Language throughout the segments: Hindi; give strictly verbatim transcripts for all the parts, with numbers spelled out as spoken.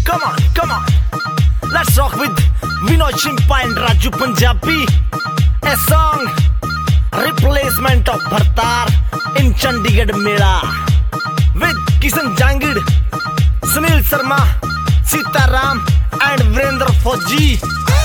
Come on, come on. Let's rock with Vinod Chimpa and Raju Punjabi. A song, replacement of Bhartar in Chandigarh Mela. With Kishan Jangid, Sunil Sharma, Sita Ram and Virendra Fauji.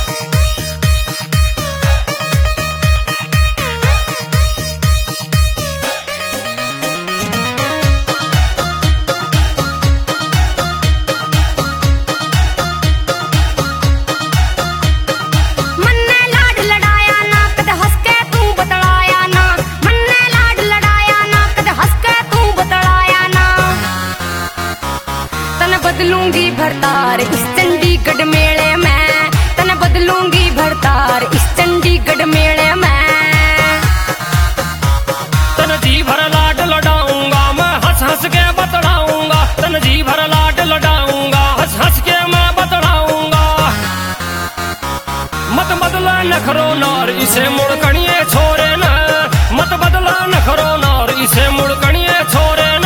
बदलूंगी भरतार इस चंडीगढ़ मेले में, तने बदलूंगी भरतार इस चंडीगढ़ मेले में। तन जी भर लाड लड़ाऊंगा मैं, हंस हंस के बतलाऊंगा। तन जी भर लाड लड़ाऊंगा, हंस हंस के मैं बतलाऊंगा। मत बदला नखरो नार इसे मुड़कणिए छोरे न, मत बदला नखरो नार इसे मुड़कणिए छोरे न।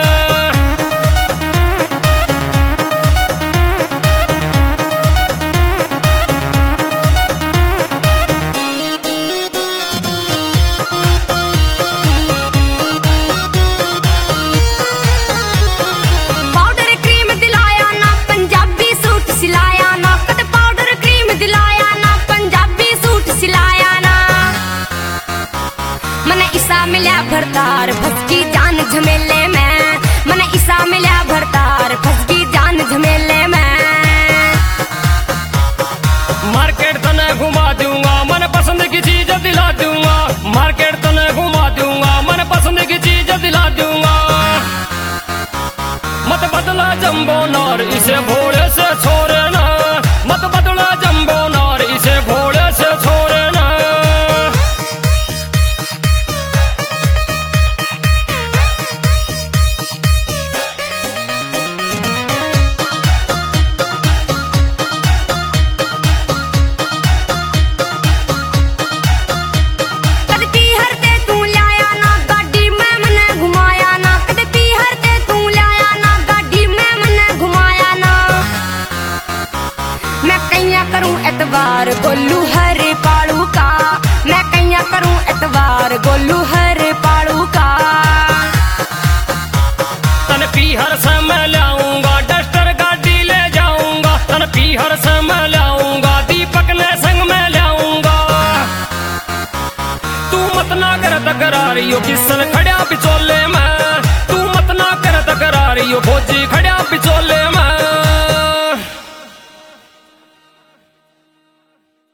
मिला भरतार फसकी जान झमेले में, मने ईसा मिला भरतार फसकी जान झमेले में। मार्केट तने घुमा दूंगा, मन पसंद की चीज दिला दूंगा। मार्केट तने घुमा दूंगा, मन पसंद की चीज दिला दूंगा। मत बदला जंबो नार इसे भोले से छोड़े ना, मत बदला जंबो नार इसे भोले से छोड़े ना। एतवार गोलू हर पालू का, मैं कैया करूं एतवार गोलू हर पालू का। तन पीहर से मैं लाऊंगा, डस्टर गाड़ी ले जाऊंगा। तन पीहर से मैं लाऊंगा, दीपक ने संग में लाऊंगा। तू मत ना कर तकरारियो किसन खड़ा बिचौले में, तू मत ना कर तकरारियो फौजी खड़ा